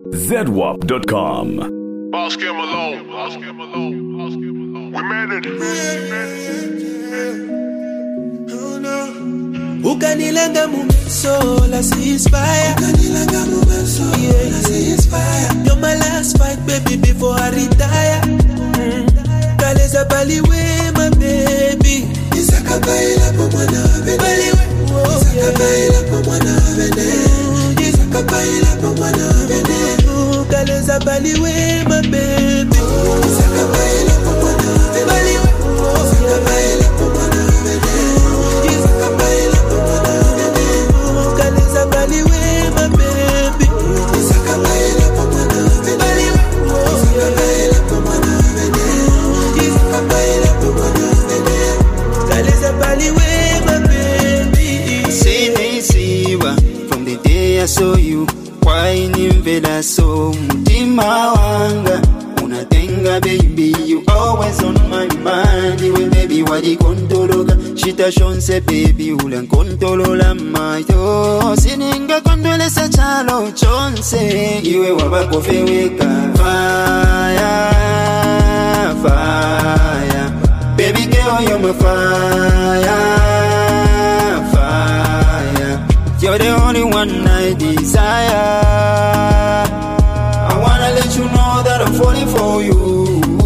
ZWAP.com. Boss Kim alone. We made it. Ukanilanga mumeso la ceasefire. Ukanilanga mumeso la ceasefire. You're my last fight, baby, before I retire. Kaleza baliwe, my baby. Isaka baila po mwana vene. Baliwe, Isaka baila po mwana vene. Isaka baila po mwana vene. Kaleza baliwe, my baby. Isaka baila po mwana vene. Baliwe, Isaka baila po mwana vene. Isaka baila po mwana vene. Kaleza baliwe, my baby. Isaka baila po mwana vene. Baliwe, Isaka baila po mwana vene. Isaka baila po mwana vene. Kaleza baliwe, my baby. Sinisiwa from the day I saw you. Why nimvela so mutima wanga unatenga baby, you always on my mind. Iwe baby walikontologa shita shonse baby ulankontolola mayo sininga kondolesa chalo chonse iwe wabakofeweka fire fire baby girl you're my fire fire. You're the only one I desire. I wanna let you know that I'm falling for you.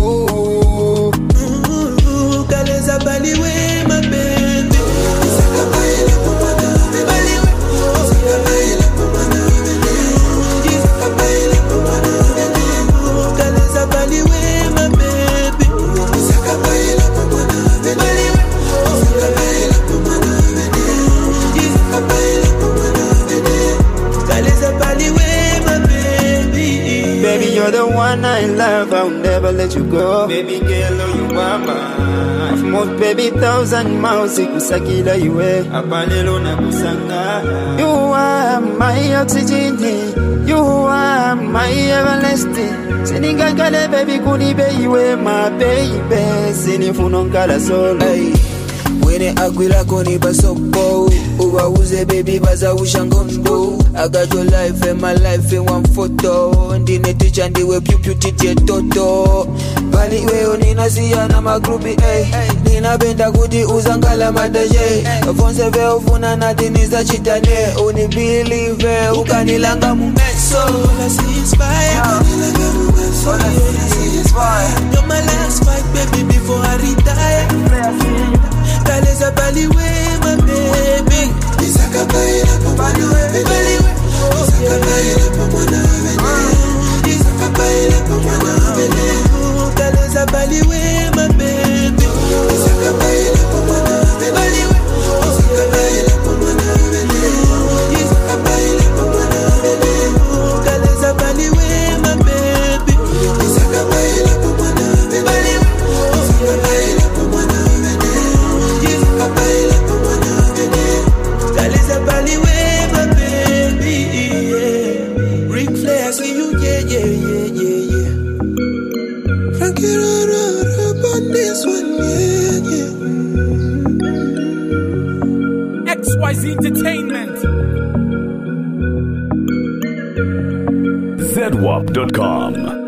Kaleza baliwe, my baby. Isaka baila po mwana vene. Baliwe, Isaka baila po mwana vene. Isaka baila po mwana vene. Kaleza baliwe, my baby. Isaka baila po mwana vene. Baliwe, Isaka baila po mwana vene. Isaka baila po mwana vene. Kaleza baliwe, my baby. Baby, you're the one I love, I'll never let you go. Baby girl, oh you are mine. I've moved baby 1,000 miles, ikusakila iwe apalelo na kusanga. You are my oxygen, you are my everlasting. Siningangale baby kunibe iwe my baby. Sinifunonkala solo. Hey. Wene akwila koni basopo uba uze baby baza ushangondo. I got your life and my life in one photo. Ndine teacher ndiwe piu titie toto. Bali weo nina siya na magrupi ay. Nina benda kuti uzangala madaje. Fonse veo funa natiniza chitane. Uni believe ukanilanga mumeso la ceasefire. Ukanilanga mumeso la ceasefire. You're my last fight baby before I retire. Kaleza baliwe, my baby. Isaka baila po mwana vene. Isaka baila po mwana vene. Isaka baila po mwana vene. Kaleza baliwe, my baby. Isaka baila po mwana vene. Isaka baila po mwana vene. Isaka baila po mwana vene. Kaleza baliwe, my baby. Isaka baila po mwana vene. Isaka baila po mwana vene. Isaka baila po mwana vene. Kaleza baliwe, my baby. Ric Flair, I see you, yeah. Frankie Rara on this one, yeah. XYZ Entertainment. ZWAP.com.